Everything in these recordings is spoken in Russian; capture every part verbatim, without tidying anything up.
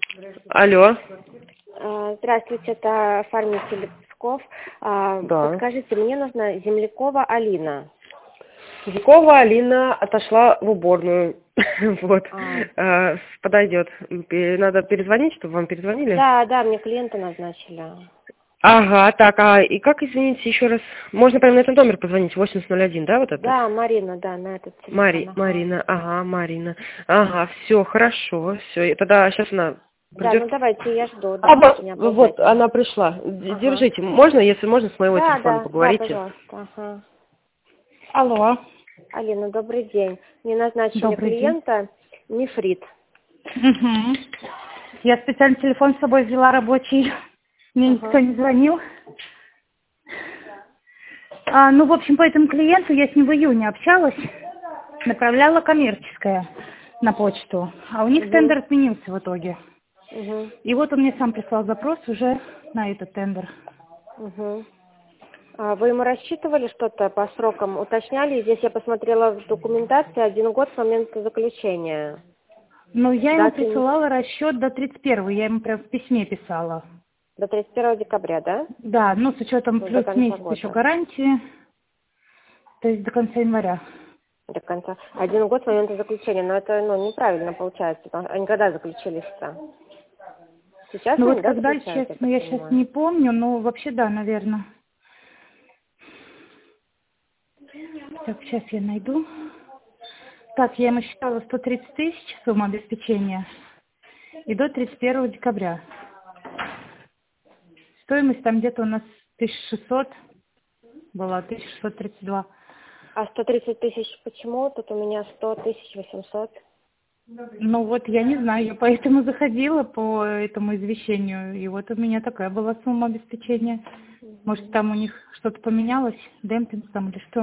Алло. А, Здравствуйте, это оформитель Псков. А, Да. Подскажите, мне нужна Землякова Алина. Зикова Алина отошла в уборную. Вот. А. А, Подойдет. Пе- Надо перезвонить, чтобы вам перезвонили? Да, да, мне клиента назначили. Ага, так, а и как, извините, еще раз? Можно прямо на этот номер позвонить, восемьдесят ноль один, да, вот этот? Да, Марина, да, на этот телефон. Мари, Ага. Марина, ага, Марина. Ага, все, хорошо, все. Тогда сейчас она Да, придет. ну давайте, я жду. А Давайте, вот, не вот опоздайте. она пришла. Д- Ага. Держите. Можно, если можно, с моего Да, телефона да, да, поговорите? пожалуйста. Ага. Алло, Алина, добрый день. Мне назначили добрый день. клиента нефрит. Угу. Я специально телефон с собой взяла рабочий. Мне Ага. никто не звонил. А, ну, в общем, по этому клиенту я с ним в июне общалась. Направляла коммерческое на почту. А у них Угу. тендер отменился в итоге. Угу. И вот он мне сам прислал запрос уже на этот тендер. Угу. А вы ему рассчитывали что-то по срокам? Уточняли? Здесь я посмотрела в документации один год с момента заключения. Но я ему Даты не- присылала расчет до тридцать первого. Я ему прям в письме писала. До тридцать первого декабря, да? Да, ну, с учетом Ну, до плюс конца месяц года. еще гарантии. То есть до конца января. До конца. Один год с момента заключения. Но это ну, неправильно получается. Потому что они когда заключились-то? Сейчас Ну они, вот да, когда, заключаются, честно, я я так сейчас понимаю? не помню, но вообще да, наверное. Так, сейчас я найду. Так, я ему считала сто тридцать тысяч сумма обеспечения и до тридцать первого декабря. Стоимость там где-то у нас тысяча шестьсот была, тысяча шестьсот тридцать два. А сто тридцать тысяч почему? Тут у меня сто тысяч восемьсот. Ну вот я не знаю, я поэтому заходила по этому извещению, и вот у меня такая была сумма обеспечения. Может, там у них что-то поменялось, демпинг там или что?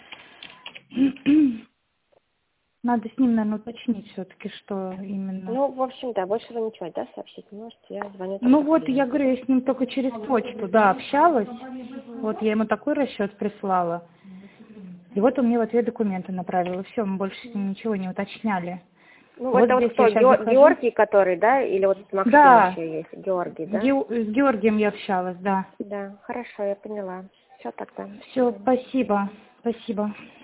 Надо с ним, наверное, уточнить все-таки, что именно. Ну, в общем, да, больше вы ничего, да, сообщить не можете? Я звоню Ну только вот, я клиенту. говорю, я с ним только через почту, да, общалась. Вот я ему такой расчет прислала. И вот он мне в ответ документы направил. И все, мы больше с ним ничего не уточняли. Ну, Вот это вот здесь кто? я сейчас Геор- захожу. Георгий, который, да? Или вот Максим Да, еще есть? Георгий, с, да? Ге- с Георгием я общалась, да. Да, хорошо, я поняла. Все тогда. До Все, свидания. спасибо, спасибо.